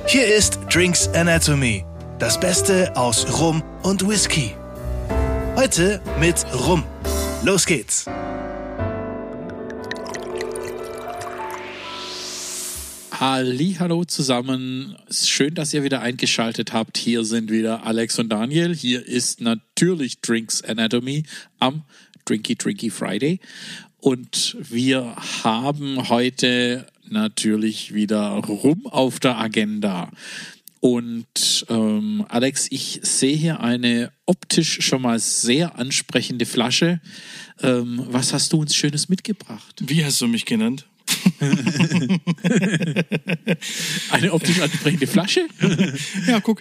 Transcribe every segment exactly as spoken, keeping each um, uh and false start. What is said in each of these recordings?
Hier ist Drinks Anatomy, das Beste aus Rum und Whisky. Heute mit Rum. Los geht's! Hallihallo zusammen, schön, dass ihr wieder eingeschaltet habt. Hier sind wieder Alex und Daniel. Hier ist natürlich Drinks Anatomy am Drinky Drinky Friday. Und wir haben heute natürlich wieder Rum auf der Agenda. Und ähm, Alex, ich sehe hier eine optisch schon mal sehr ansprechende Flasche. Ähm, was hast du uns Schönes mitgebracht? Wie hast du mich genannt? Eine optisch ansprechende Flasche? Ja, guck.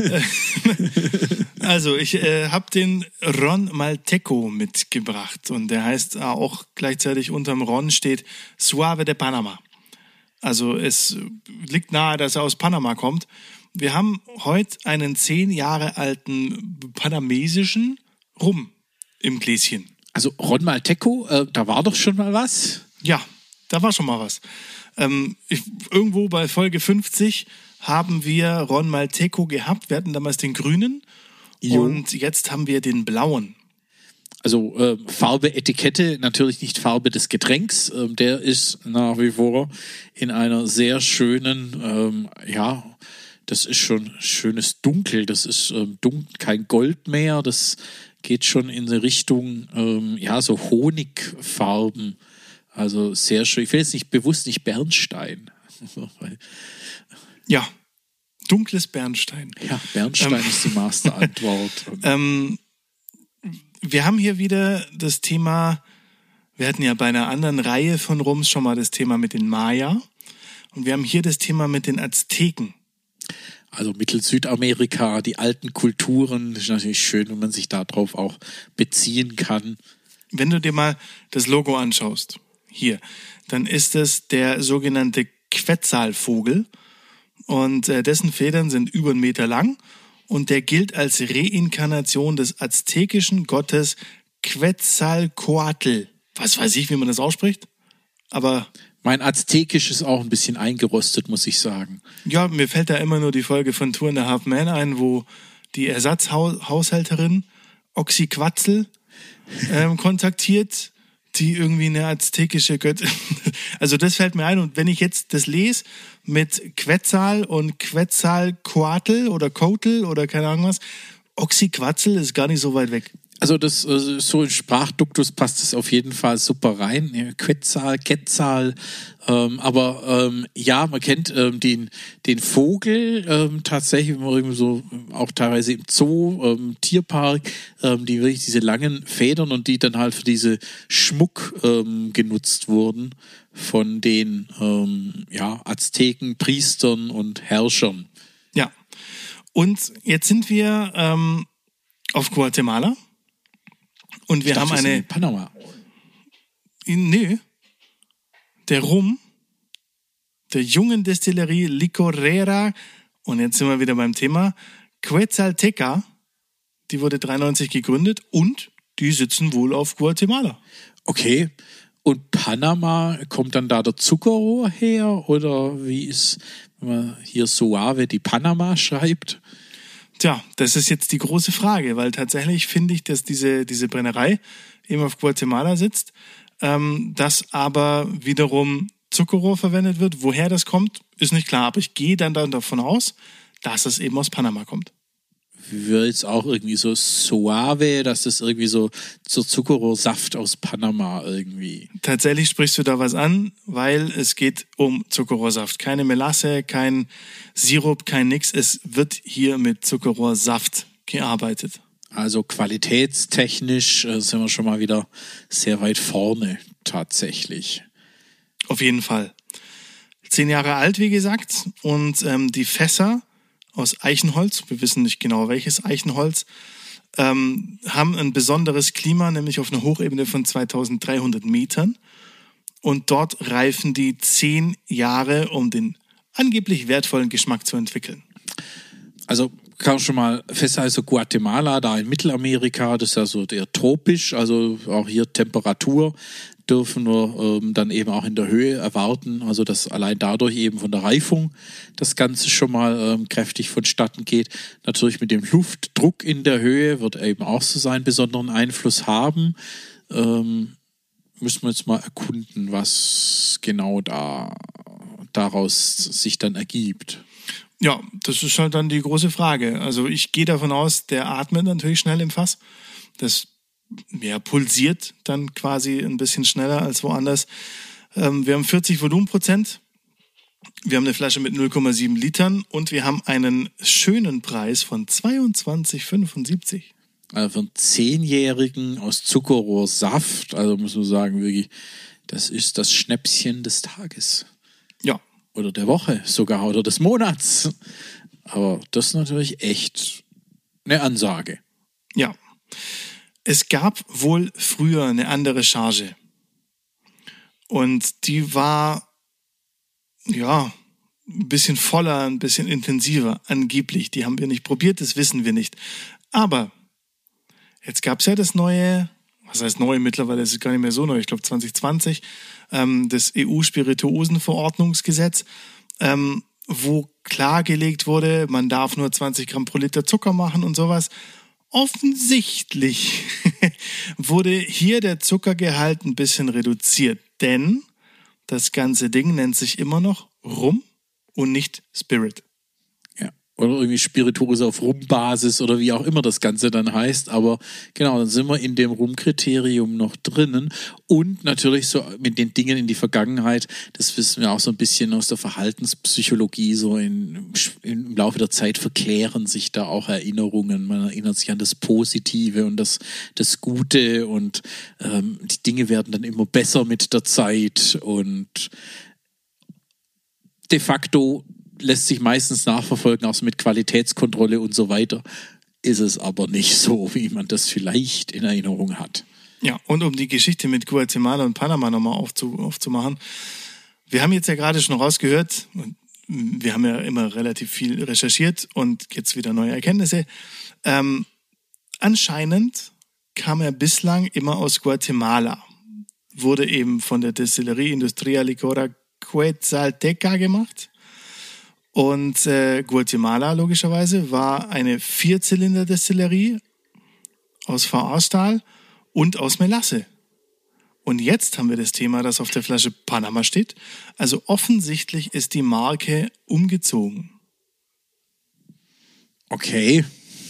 Also, ich äh, habe den Ron Malteco mitgebracht und der heißt äh, auch gleichzeitig unterm Ron steht Suave de Panama. Also es liegt nahe, dass er aus Panama kommt. Wir haben heute einen zehn Jahre alten panamesischen Rum im Gläschen. Also Ron Malteco, äh, da war doch schon mal was? Ja, da war schon mal was. Ähm, ich, irgendwo bei Folge fünfzig haben wir Ron Malteco gehabt. Wir hatten damals den grünen jo. Und jetzt haben wir den blauen. Also äh, Farbe, Etikette, natürlich nicht Farbe des Getränks. Ähm, der ist nach wie vor in einer sehr schönen, ähm, ja, das ist schon schönes Dunkel. Das ist ähm, dunkel, kein Gold mehr. Das geht schon in die Richtung, ähm, ja, so Honigfarben. Also sehr schön. Ich will jetzt nicht bewusst nicht Bernstein. Ja, dunkles Bernstein. Ja, Bernstein ähm, ist die Masterantwort. ähm, wir haben hier wieder das Thema, wir hatten ja bei einer anderen Reihe von Rums schon mal das Thema mit den Maya und wir haben hier das Thema mit den Azteken. Also Mittel-Südamerika, die alten Kulturen, das ist natürlich schön, wenn man sich darauf auch beziehen kann. Wenn du dir mal das Logo anschaust, hier, dann ist es der sogenannte Quetzalvogel und äh, dessen Federn sind über einen Meter lang und der gilt als Reinkarnation des aztekischen Gottes Quetzalcoatl. Was weiß ich, wie man das ausspricht, aber... Mein Aztekisch ist auch ein bisschen eingerostet, muss ich sagen. Ja, mir fällt da immer nur die Folge von Two and a Half Men ein, wo die Ersatzhaushälterin Oxyquatl ähm, kontaktiert, die irgendwie eine aztekische Göttin. Also das fällt mir ein. Und wenn ich jetzt das lese mit Quetzal und Quetzalcoatl oder Coatl oder keine Ahnung was, Oxyquatl ist gar nicht so weit weg. Also das so in Sprachduktus passt es auf jeden Fall super rein. Quetzal, Quetzal, ähm, aber ähm, ja, man kennt ähm, den den Vogel ähm, tatsächlich, so auch teilweise im Zoo, ähm, Tierpark, ähm, die wirklich diese langen Federn und die dann halt für diese Schmuck ähm, genutzt wurden von den ähm, ja Azteken, Priestern und Herrschern. Ja, und jetzt sind wir ähm, auf Guatemala. Und wir ich dachte, haben eine. In Panama. Nee. Der Rum, der jungen Destillerie Licorera, und jetzt sind wir wieder beim Thema, Quetzalteca, die wurde dreiundneunzig gegründet und die sitzen wohl auf Guatemala. Okay. Und Panama, kommt dann da der Zuckerrohr her? Oder wie ist, wenn man hier Suave die Panama schreibt? Tja, das ist jetzt die große Frage, weil tatsächlich finde ich, dass diese, diese Brennerei eben auf Guatemala sitzt, ähm, dass aber wiederum Zuckerrohr verwendet wird. Woher das kommt, ist nicht klar, aber ich gehe dann, dann davon aus, dass es eben aus Panama kommt. Wird jetzt auch irgendwie so Suave, dass das irgendwie so so Zuckerrohrsaft aus Panama irgendwie. Tatsächlich sprichst du da was an, weil es geht um Zuckerrohrsaft. Keine Melasse, kein Sirup, kein nix. Es wird hier mit Zuckerrohrsaft gearbeitet. Also qualitätstechnisch äh, sind wir schon mal wieder sehr weit vorne tatsächlich. Auf jeden Fall. Zehn Jahre alt, wie gesagt, und ähm, die Fässer aus Eichenholz, wir wissen nicht genau welches Eichenholz, ähm, haben ein besonderes Klima, nämlich auf einer Hochebene von zweitausenddreihundert Metern. Und dort reifen die zehn Jahre, um den angeblich wertvollen Geschmack zu entwickeln. Also kann man schon mal festhalten, also Guatemala, da in Mittelamerika, das ist ja so der tropisch, also auch hier Temperatur dürfen wir ähm, dann eben auch in der Höhe erwarten. Also dass allein dadurch eben von der Reifung das Ganze schon mal ähm, kräftig vonstatten geht. Natürlich mit dem Luftdruck in der Höhe wird eben auch so seinen besonderen Einfluss haben. Ähm, müssen wir jetzt mal erkunden, was genau da daraus sich dann ergibt. Ja, das ist halt dann die große Frage. Also ich gehe davon aus, der atmet natürlich schnell im Fass. Das ja, pulsiert dann quasi ein bisschen schneller als woanders. Ähm, wir haben vierzig Volumenprozent. Wir haben eine Flasche mit null Komma sieben Litern und wir haben einen schönen Preis von zweiundzwanzig fünfundsiebzig. Also für einen Zehnjährigen aus Zuckerrohrsaft, also muss man sagen, wirklich, das ist das Schnäpschen des Tages. Ja. Oder der Woche sogar, oder des Monats. Aber das ist natürlich echt eine Ansage. Ja. Es gab wohl früher eine andere Charge. Und die war, ja, ein bisschen voller, ein bisschen intensiver, angeblich. Die haben wir nicht probiert, das wissen wir nicht. Aber jetzt gab es ja das neue, was heißt neu, mittlerweile ist es gar nicht mehr so neu, ich glaube zwanzig zwanzig, ähm, das E U-Spirituosenverordnungsgesetz, ähm, wo klargelegt wurde, man darf nur zwanzig Gramm pro Liter Zucker machen und sowas. Offensichtlich wurde hier der Zuckergehalt ein bisschen reduziert, denn das ganze Ding nennt sich immer noch Rum und nicht Spirit. Ja, oder irgendwie Spirituose auf Rumbasis oder wie auch immer das Ganze dann heißt, aber genau, dann sind wir in dem Rum-Kriterium noch drinnen und natürlich so mit den Dingen in die Vergangenheit, das wissen wir auch so ein bisschen aus der Verhaltenspsychologie, so in, im Laufe der Zeit verklären sich da auch Erinnerungen, man erinnert sich an das Positive und das, das Gute und ähm, die Dinge werden dann immer besser mit der Zeit und de facto lässt sich meistens nachverfolgen, auch so mit Qualitätskontrolle und so weiter. Ist es aber nicht so, wie man das vielleicht in Erinnerung hat. Ja, und um die Geschichte mit Guatemala und Panama nochmal aufzu, aufzumachen. Wir haben jetzt ja gerade schon rausgehört, wir haben ja immer relativ viel recherchiert und jetzt wieder neue Erkenntnisse. Ähm, anscheinend kam er bislang immer aus Guatemala. Wurde eben von der Destillerie Industria Licora Quetzalteca gemacht. Und äh, Guatemala logischerweise war eine Vierzylinder-Destillerie aus V A-Stahl und aus Melasse. Und jetzt haben wir das Thema, das auf der Flasche Panama steht. Also offensichtlich ist die Marke umgezogen. Okay.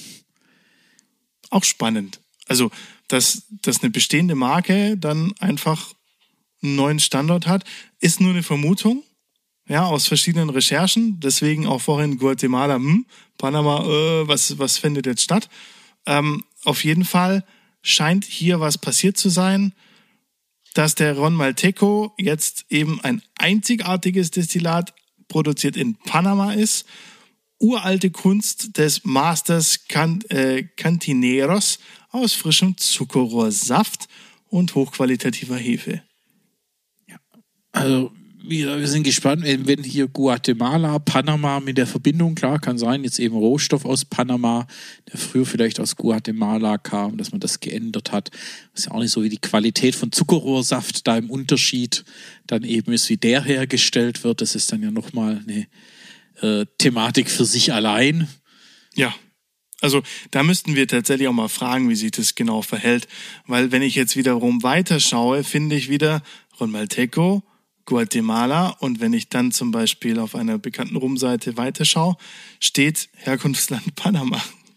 Auch spannend. Also, dass, dass eine bestehende Marke dann einfach einen neuen Standort hat, ist nur eine Vermutung. Ja, aus verschiedenen Recherchen, deswegen auch vorhin Guatemala, hm, Panama, äh, was, was findet jetzt statt? Ähm, auf jeden Fall scheint hier was passiert zu sein, dass der Ron Malteco jetzt eben ein einzigartiges Destillat produziert in Panama ist. Uralte Kunst des Masters Can- äh, Cantineros aus frischem Zuckerrohrsaft und hochqualitativer Hefe. Ja, also Wir, wir sind gespannt, wenn hier Guatemala, Panama mit der Verbindung, klar, kann sein, jetzt eben Rohstoff aus Panama, der früher vielleicht aus Guatemala kam, dass man das geändert hat. Das ist ja auch nicht so, wie die Qualität von Zuckerrohrsaft da im Unterschied dann eben ist, wie der hergestellt wird. Das ist dann ja nochmal eine äh, Thematik für sich allein. Ja, also da müssten wir tatsächlich auch mal fragen, wie sich das genau verhält. Weil wenn ich jetzt wiederum weiterschaue, finde ich wieder Ron Malteco, Guatemala und wenn ich dann zum Beispiel auf einer bekannten Rumseite weiterschaue, steht Herkunftsland Panama.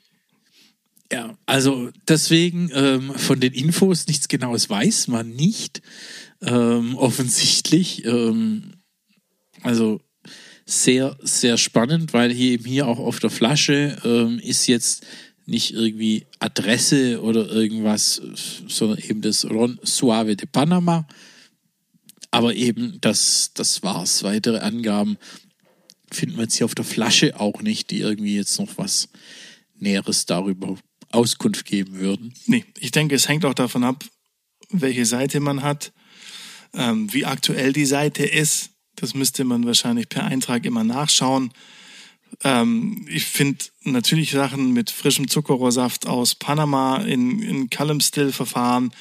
Ja, also deswegen ähm, von den Infos nichts Genaues weiß man nicht. Ähm, offensichtlich. Ähm, also sehr, sehr spannend, weil hier eben hier auch auf der Flasche ähm, ist jetzt nicht irgendwie Adresse oder irgendwas, sondern eben das Ron Suave de Panama. Aber eben, das, das war's. Weitere Angaben finden wir jetzt hier auf der Flasche auch nicht, die irgendwie jetzt noch was Näheres darüber Auskunft geben würden. Nee, ich denke, es hängt auch davon ab, welche Seite man hat, ähm, wie aktuell die Seite ist. Das müsste man wahrscheinlich per Eintrag immer nachschauen. Ähm, ich finde natürlich Sachen mit frischem Zuckerrohrsaft aus Panama in, in Column-Still-Verfahren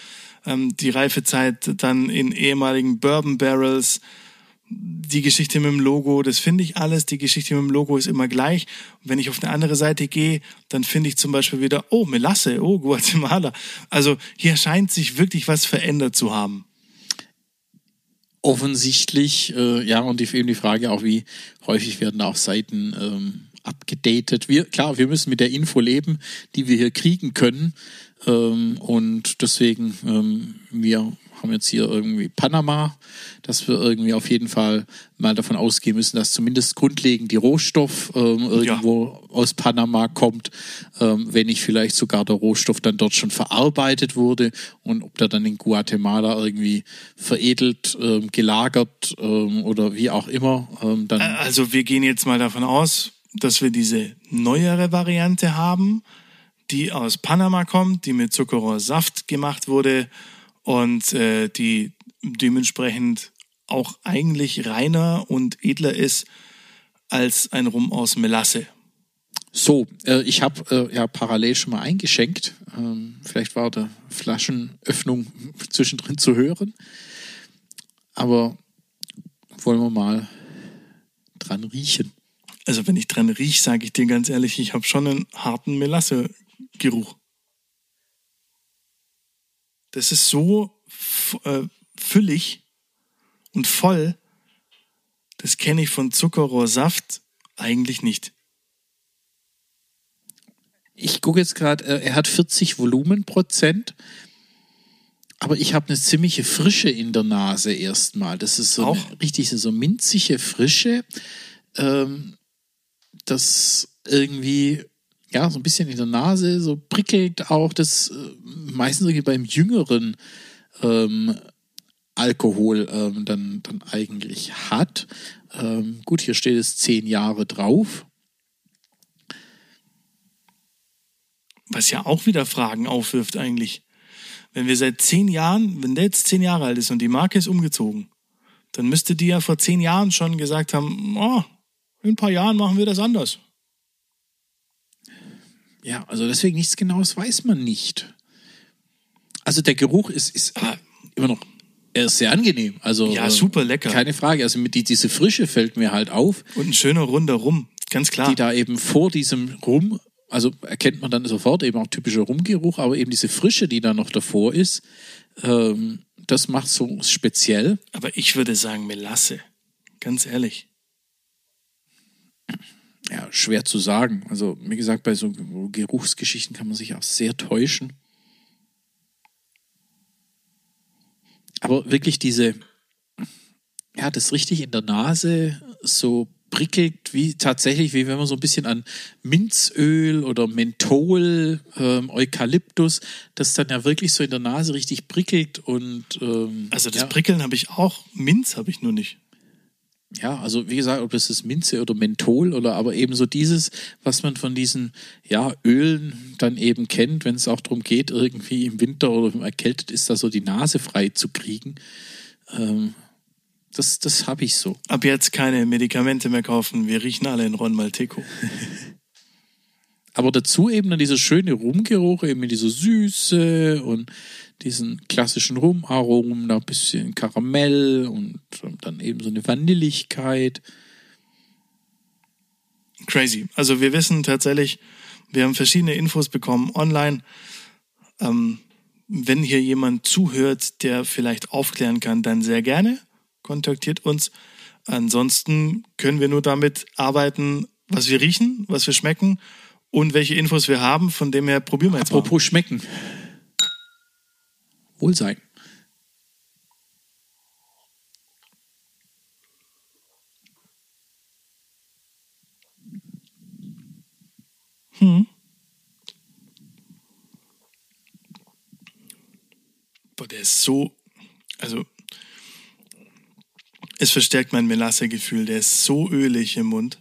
ähm, die Reifezeit dann in ehemaligen Bourbon Barrels, die Geschichte mit dem Logo, das finde ich alles. Die Geschichte mit dem Logo ist immer gleich. Und wenn ich auf eine andere Seite gehe, dann finde ich zum Beispiel wieder, oh, Melasse, oh, Guatemala. Also hier scheint sich wirklich was verändert zu haben. Offensichtlich, äh, ja, und die, eben die Frage auch, wie häufig werden auch Seiten ähm, abgedatet. Wir, klar, wir müssen mit der Info leben, die wir hier kriegen können. Ähm, und deswegen, ähm, wir haben jetzt hier irgendwie Panama, dass wir irgendwie auf jeden Fall mal davon ausgehen müssen, dass zumindest grundlegend die Rohstoff ähm, irgendwo ja. aus Panama kommt, ähm, wenn nicht vielleicht sogar der Rohstoff dann dort schon verarbeitet wurde und ob der dann in Guatemala irgendwie veredelt, ähm, gelagert ähm, oder wie auch immer. Ähm, dann also wir gehen jetzt mal davon aus, dass wir diese neuere Variante haben, die aus Panama kommt, die mit Zuckerrohrsaft gemacht wurde und äh, die dementsprechend auch eigentlich reiner und edler ist als ein Rum aus Melasse. So, äh, ich habe äh, ja parallel schon mal eingeschenkt. Ähm, vielleicht war die Flaschenöffnung zwischendrin zu hören. Aber wollen wir mal dran riechen. Also wenn ich dran rieche, sage ich dir ganz ehrlich, ich habe schon einen harten Melasse-Geruch. Das ist so f- äh, füllig und voll, das kenne ich von Zuckerrohrsaft eigentlich nicht. Ich gucke jetzt gerade, äh, er hat vierzig Volumenprozent, aber ich habe eine ziemliche Frische in der Nase erstmal. Das ist so Auch? eine, richtig so minzige Frische, ähm, das irgendwie ja so ein bisschen in der Nase so prickelt auch, das äh, meistens irgendwie beim jüngeren ähm, Alkohol ähm, dann, dann eigentlich hat. Ähm, gut, hier steht es zehn Jahre drauf. Was ja auch wieder Fragen aufwirft eigentlich. Wenn wir seit zehn Jahren, wenn der jetzt zehn Jahre alt ist und die Marke ist umgezogen, dann müsste die ja vor zehn Jahren schon gesagt haben, oh, in ein paar Jahren machen wir das anders. Ja, also deswegen nichts Genaues weiß man nicht. Also der Geruch ist, ist ah, immer noch, er ist sehr angenehm. Also, ja, super lecker. Keine Frage. Also mit die, diese Frische fällt mir halt auf. Und ein schöner runder Rum, ganz klar. Die da eben vor diesem Rum, also erkennt man dann sofort eben auch typischer Rumgeruch, aber eben diese Frische, die da noch davor ist, ähm, das macht so speziell. Aber ich würde sagen Melasse, ganz ehrlich. Ja, schwer zu sagen. Also, wie gesagt, bei so Geruchsgeschichten kann man sich auch sehr täuschen. Aber wirklich diese, ja, das richtig in der Nase so prickelt, wie tatsächlich, wie wenn man so ein bisschen an Minzöl oder Menthol, ähm, Eukalyptus, das dann ja wirklich so in der Nase richtig prickelt und ähm, also das ja. Prickeln habe ich auch, Minz habe ich nur nicht. Ja, also wie gesagt, ob das ist Minze oder Menthol oder aber eben so dieses, was man von diesen ja, Ölen dann eben kennt, wenn es auch darum geht, irgendwie im Winter oder wenn erkältet ist, da so die Nase frei zu kriegen. Ähm, das das habe ich so. Ab jetzt keine Medikamente mehr kaufen, wir riechen alle in Ron Malteco. Aber dazu eben dann dieser schöne Rumgeruch, eben mit dieser Süße und diesen klassischen Rumaromen, da ein bisschen Karamell und dann eben so eine Vanilligkeit. Crazy. Also wir wissen tatsächlich, wir haben verschiedene Infos bekommen online. Ähm, wenn hier jemand zuhört, der vielleicht aufklären kann, dann sehr gerne. Kontaktiert uns. Ansonsten können wir nur damit arbeiten, was wir riechen, was wir schmecken und welche Infos wir haben. Von dem her probieren wir jetzt mal. Apropos schmecken. Wohlsein. Hm. Boah, der ist so, also es verstärkt mein Melasse-Gefühl. Der ist so ölig im Mund.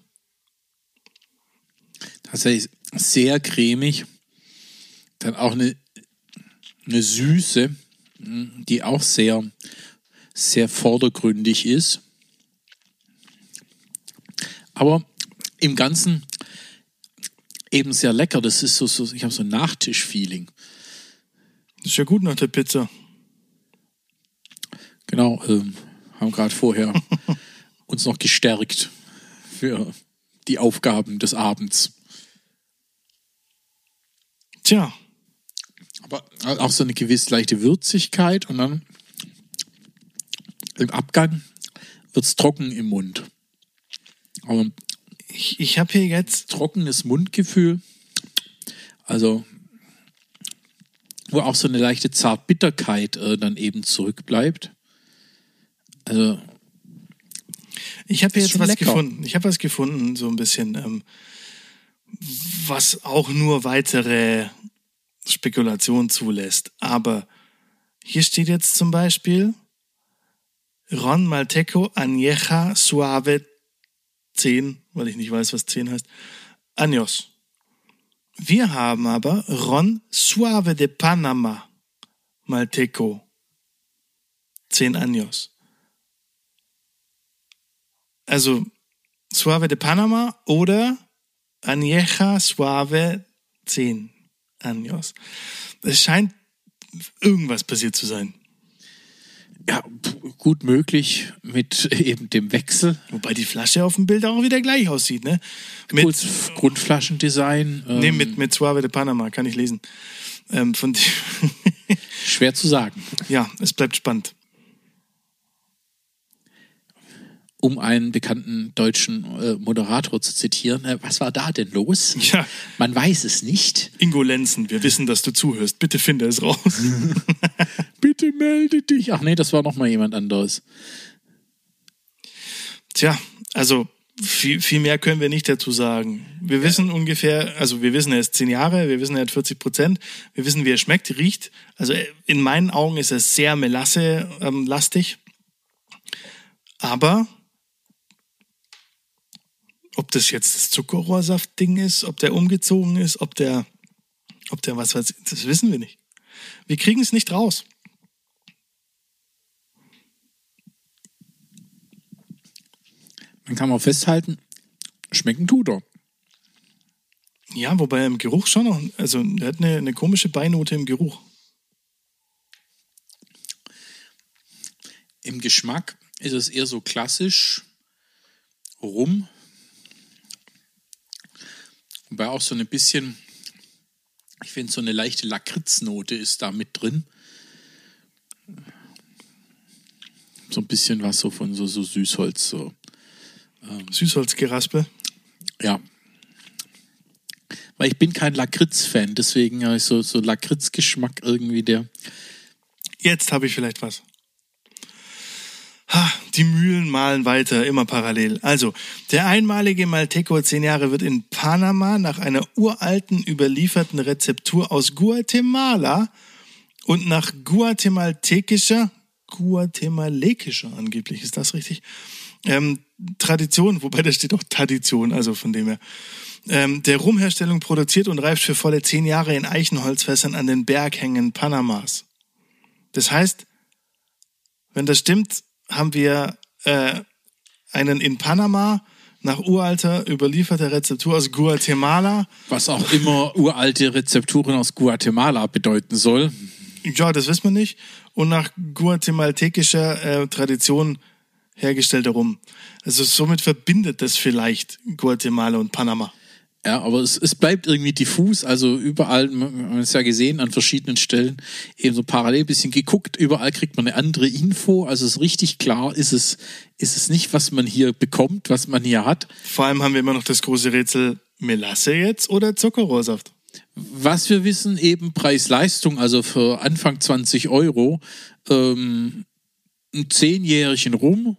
Tatsächlich sehr cremig. Dann auch eine, eine Süße, die auch sehr, sehr vordergründig ist. Aber im Ganzen eben sehr lecker. Das ist so, so ich habe so ein Nachtisch-Feeling. Das ist ja gut nach der Pizza. Genau, ähm, haben gerade vorher uns noch gestärkt für die Aufgaben des Abends. Tja. Aber auch so eine gewisse leichte Würzigkeit und dann im Abgang wird es trocken im Mund. Aber ich ich habe hier jetzt trockenes Mundgefühl, also wo auch so eine leichte Zartbitterkeit äh, dann eben zurückbleibt. Also ich habe hier jetzt was lecker. gefunden. Ich habe was gefunden, so ein bisschen, ähm, was auch nur weitere Spekulation zulässt. Aber hier steht jetzt zum Beispiel Ron Malteco Añeja Suave zehn, weil ich nicht weiß, was zehn heißt, Años. Wir haben aber Ron Suave de Panama Malteco zehn Años. Also Suave de Panama oder Añeja Suave zehn Años. Es scheint irgendwas passiert zu sein. Ja, gut möglich mit eben dem Wechsel. Wobei die Flasche auf dem Bild auch wieder gleich aussieht, ne? Mit Grund, Grundflaschendesign. Ähm, nee, mit, mit Suave de Panama, kann ich lesen. Ähm, von schwer zu sagen. Ja, es bleibt spannend. Um einen bekannten deutschen äh, Moderator zu zitieren, äh, was war da denn los? Ja. Man weiß es nicht. Ingo Lenzen, wir wissen, dass du zuhörst. Bitte finde es raus. Bitte melde dich. Ach nee, das war noch mal jemand anderes. Tja, also viel, viel mehr können wir nicht dazu sagen. Wir wissen ungefähr, also wir wissen, er ist zehn Jahre, wir wissen, er hat vierzig Prozent, wir wissen, wie er schmeckt, riecht. Also in meinen Augen ist er sehr Melasse-lastig. Aber ob das jetzt das Zuckerrohrsaft-Ding ist, ob der umgezogen ist, ob der, ob der was weiß, das wissen wir nicht. Wir kriegen es nicht raus. Dann kann man festhalten, schmecken tut er. Ja, wobei er im Geruch schon noch, also er hat eine, eine komische Beinote im Geruch. Im Geschmack ist es eher so klassisch Rum. Wobei auch so ein bisschen, ich finde, so eine leichte Lakritznote ist da mit drin. So ein bisschen was so von so, so Süßholz. So. Ähm, Süßholzgeraspel. Ja. Weil ich bin kein Lakritz-Fan, deswegen habe ich so, so Lakritzgeschmack irgendwie der. Jetzt habe ich vielleicht was. Ha, die Mühlen mahlen weiter, immer parallel. Also, der einmalige Malteco zehn Jahre wird in Panama nach einer uralten überlieferten Rezeptur aus Guatemala und nach guatemaltekischer, guatemalekischer angeblich, ist das richtig? Ähm, Tradition, wobei da steht auch Tradition, also von dem her. Ähm, der Rumherstellung produziert und reift für volle zehn Jahre in Eichenholzfässern an den Berghängen Panamas. Das heißt, wenn das stimmt, haben wir äh, einen in Panama nach uralter, überlieferter Rezeptur aus Guatemala. Was auch immer uralte Rezepturen aus Guatemala bedeuten soll. Ja, das wissen wir nicht. Und nach guatemaltekischer äh, Tradition hergestellter Rum. Also somit verbindet das vielleicht Guatemala und Panama. Ja, aber es, es bleibt irgendwie diffus, also überall, man hat es ja gesehen, an verschiedenen Stellen, eben so parallel ein bisschen geguckt, überall kriegt man eine andere Info, also es ist richtig klar, ist es, ist es nicht, was man hier bekommt, was man hier hat. Vor allem haben wir immer noch das große Rätsel, Melasse jetzt oder Zuckerrohrsaft? Was wir wissen, eben Preis-Leistung, also für Anfang zwanzig Euro, ähm, ein zehnjährigen Rum,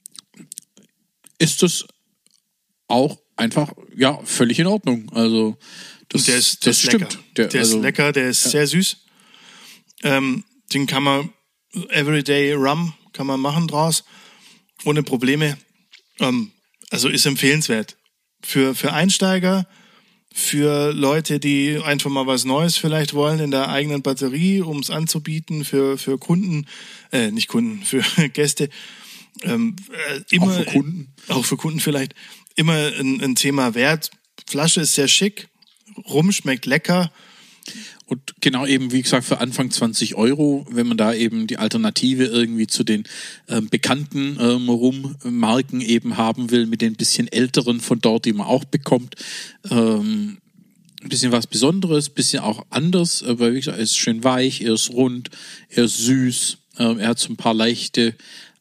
ist das auch einfach, ja, völlig in Ordnung. Also, das, der ist, das ist stimmt. Lecker. Der, der also, ist lecker, der ist ja. sehr süß. Ähm, den kann man, Everyday Rum kann man machen draus, ohne Probleme. Ähm, also ist empfehlenswert. Für, für Einsteiger, für Leute, die einfach mal was Neues vielleicht wollen in der eigenen Batterie, um es anzubieten, für, für Kunden, äh, nicht Kunden, für Gäste. Ähm, äh, immer, auch für Kunden. Auch für Kunden vielleicht. Immer ein, ein Thema wert. Flasche ist sehr schick, Rum schmeckt lecker. Und genau eben, wie gesagt, für Anfang zwanzig Euro, wenn man da eben die Alternative irgendwie zu den ähm, bekannten ähm, Rum-Marken eben haben will, mit den bisschen älteren von dort, die man auch bekommt. Ähm, ein bisschen was Besonderes, ein bisschen auch anders, aber wie gesagt, er ist schön weich, er ist rund, er ist süß, ähm, er hat so ein paar leichte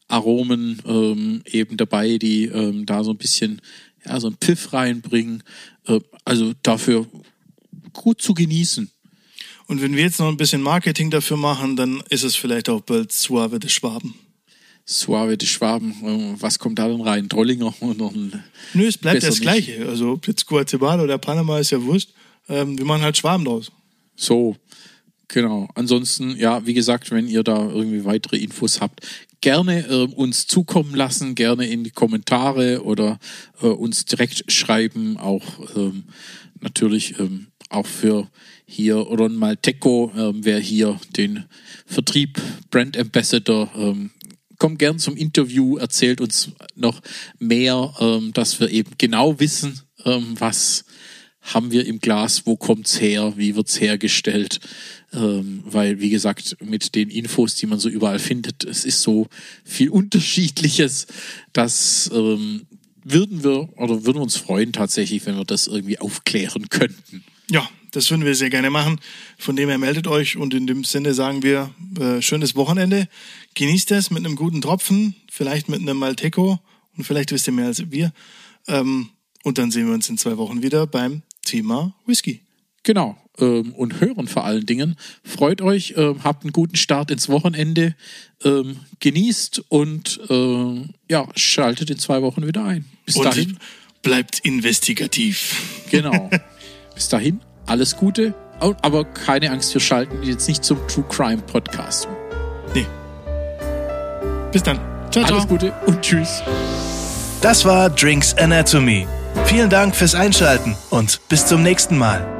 Aromen ähm, eben dabei, die ähm, da so ein bisschen, ja, so einen Pfiff reinbringen. Äh, also dafür gut zu genießen. Und wenn wir jetzt noch ein bisschen Marketing dafür machen, dann ist es vielleicht auch bald Suave de Schwaben. Suave de Schwaben, was kommt da denn rein? Trollinger? Oder Nö, es bleibt das nicht. Gleiche. Also ob jetzt Guatemala oder Panama ist ja wurscht. Ähm, wir machen halt Schwaben draus. So, genau. Ansonsten, ja, wie gesagt, wenn ihr da irgendwie weitere Infos habt, gerne äh, uns zukommen lassen, gerne in die Kommentare oder äh, uns direkt schreiben, auch ähm, natürlich ähm, auch für hier oder ein Malteco, ähm, wer hier den Vertrieb, Brand Ambassador, ähm, kommt gern zum Interview, erzählt uns noch mehr, ähm, dass wir eben genau wissen, ähm, was haben wir im Glas, wo kommt's her, wie wird's hergestellt, ähm, weil, wie gesagt, mit den Infos, die man so überall findet, es ist so viel Unterschiedliches, dass ähm, würden wir oder würden uns freuen tatsächlich, wenn wir das irgendwie aufklären könnten. Ja, das würden wir sehr gerne machen. Von dem her meldet euch und in dem Sinne sagen wir, äh, schönes Wochenende. Genießt es mit einem guten Tropfen, vielleicht mit einem Malteco und vielleicht wisst ihr mehr als wir. Ähm, und dann sehen wir uns in zwei Wochen wieder beim Thema Whisky. Genau, ähm, und hören vor allen Dingen. Freut euch, ähm, habt einen guten Start ins Wochenende, ähm, genießt und äh, ja, schaltet in zwei Wochen wieder ein. Bis und dahin. Bleibt investigativ. Genau. Bis dahin, alles Gute, aber keine Angst, wir schalten jetzt nicht zum True Crime Podcast. Nee. Bis dann. Ciao, ciao. Alles Gute und tschüss. Das war Drinks Anatomy. Vielen Dank fürs Einschalten und bis zum nächsten Mal.